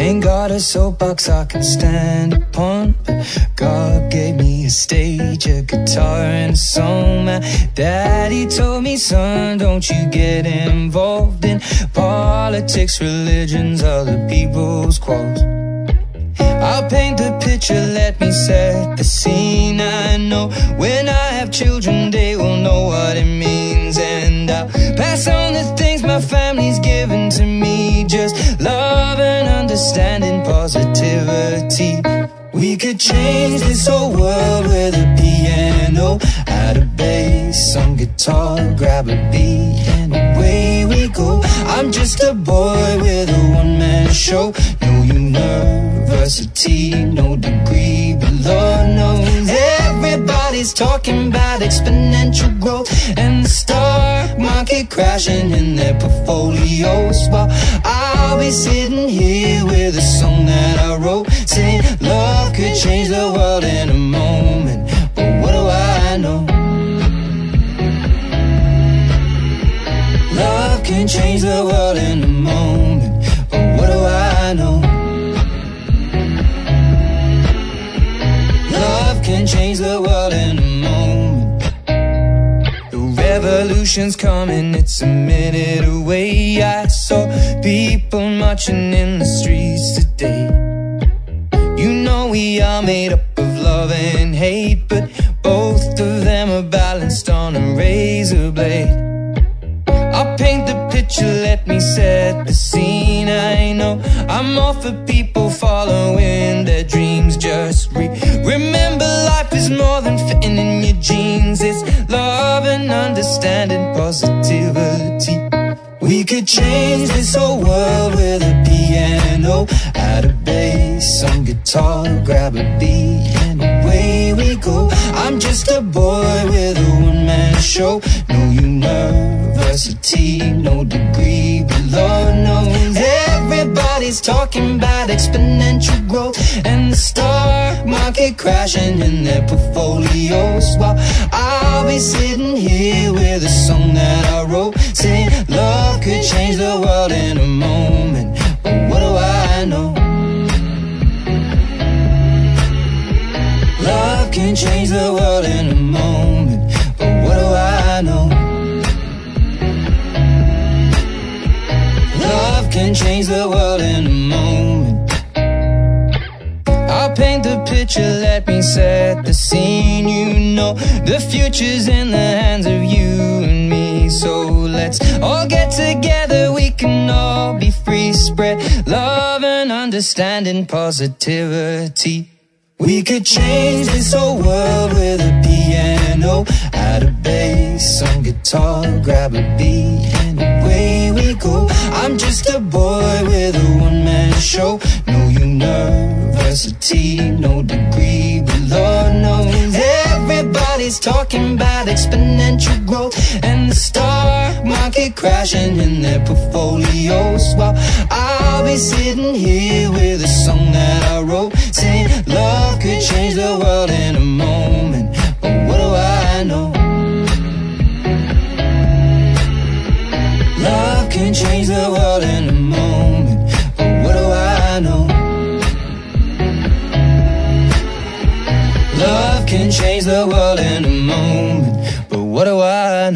Ain't got a soapbox I can stand upon, but God gave me a stage, a guitar and a song. My daddy told me, son, don't you get involved in politics, religions, other people's quarrels. I'll paint the picture, let me set the scene. I know when I have children they will know what it means, and I'll pass on the things my family's given to me. Just love and understanding, positivity. We could change this whole world with a piano, add a bass, some guitar, grab a beat, and away we go. I'm just a boy with a one-man show. No university, no degree, but Lord knows everybody's talking about exponential growth and the stock market crashing in their portfolios, while I'll be sitting here with a song that I wrote, saying love could change the world in a moment. But what do I know? Love can change the world in a moment. But what do I know? Love can change the world in a moment. The revolution's coming, it's a minute away. I saw people marching in the streets today. You know we are made up of love and hate, but both of them are balanced on a razor blade. I'll paint the picture, let me set the scene. I know I'm all for people following their dreams. Just remember life is more than fitting in your jeans. It's love and understanding, positivity. We could change this whole world with a piano, add a bass, some guitar, grab a beat, and away we go. I'm just a boy with a one-man show. No university, no degree, but Lord knows everybody's talking about exponential growth and the stock market crashing in their portfolios, while I'll be sitting here with a song that I wrote, saying love could change the world in a moment. But what do I know? Love can change the world in a moment. But what do I know? Love can change the world in a moment. I'll paint the picture, let me set the scene. You know the future's in the hands of you and me. So let's all get together, we can all be free. Spread love and understanding, positivity. We could change this whole world with a piano, add a bass, some guitar, grab a beat, and away we go. I'm just a boy with a one-man show. No university, no degree, but Lord knows everybody's talking about exponential growth and the stock market crashing in their portfolios, while I'll be sitting here with a song that I wrote, saying love could change the world in a moment. But what do I know? Love can change the world in a moment. But what do I know? Love can change the world in a moment. But what do I